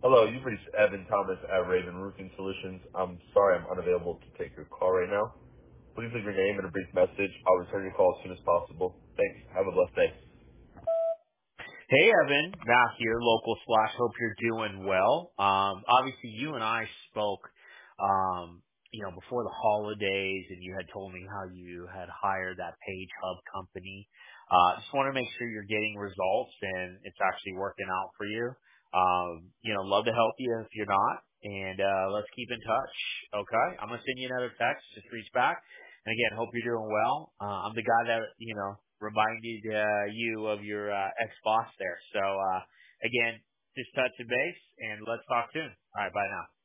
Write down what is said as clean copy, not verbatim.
Hello, you've reached Evan Thomas at Raven Roofing Solutions. I'm sorry I'm unavailable to take your call right now. Please leave your name and a brief message. I'll return your call as soon as possible. Thanks. Have a blessed day. Hey Evan, Matt here, local slash. Hope you're doing well. Obviously you and I spoke, before the holidays, and you had told me how you had hired that Page Hub company. Just want to make sure you're getting results and it's actually working out for you. Love to help you if you're not, and let's keep in touch. Okay, I'm gonna send you another text. Just reach back. And again, hope you're doing well. I'm the guy that, reminded you of your ex-boss there. So, again, just touch a base and let's talk soon. All right, bye now.